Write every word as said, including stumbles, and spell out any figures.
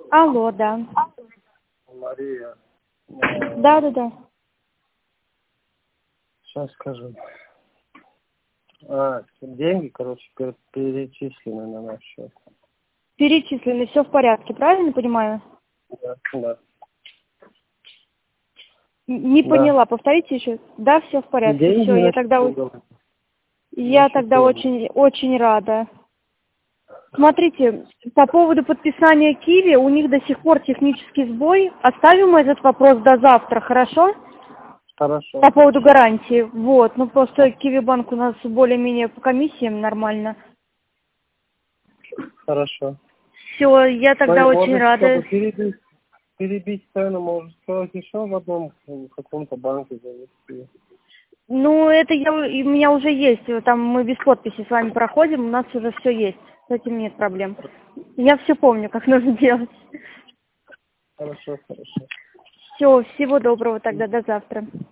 Алло, да. Мария. Да, да, да. Сейчас скажу. А, деньги, короче, пер- перечислены на наш счет. Перечислены, все в порядке, правильно понимаю? Да, да. Н- Не Да. поняла, повторите еще. Да, все в порядке, Деньги все, я на тогда, о- счету. На я тогда счету. очень, очень рада. Смотрите, по поводу подписания Киви, у них до сих пор технический сбой. Оставим этот вопрос до завтра, хорошо? Хорошо. По поводу гарантии. Вот, ну просто Киви банк у нас более-менее по комиссиям нормально. Хорошо. Все, я тогда Ну, очень может, рада. чтобы перебить, перебить цену, может сделать еще в одном в каком-то банке завести. Ну, это я, у и у меня уже есть. Там мы без подписи с вами проходим, у нас уже все есть. С этим нет проблем. Я все помню, как нужно делать. Хорошо, хорошо. Все, всего доброго тогда, до завтра.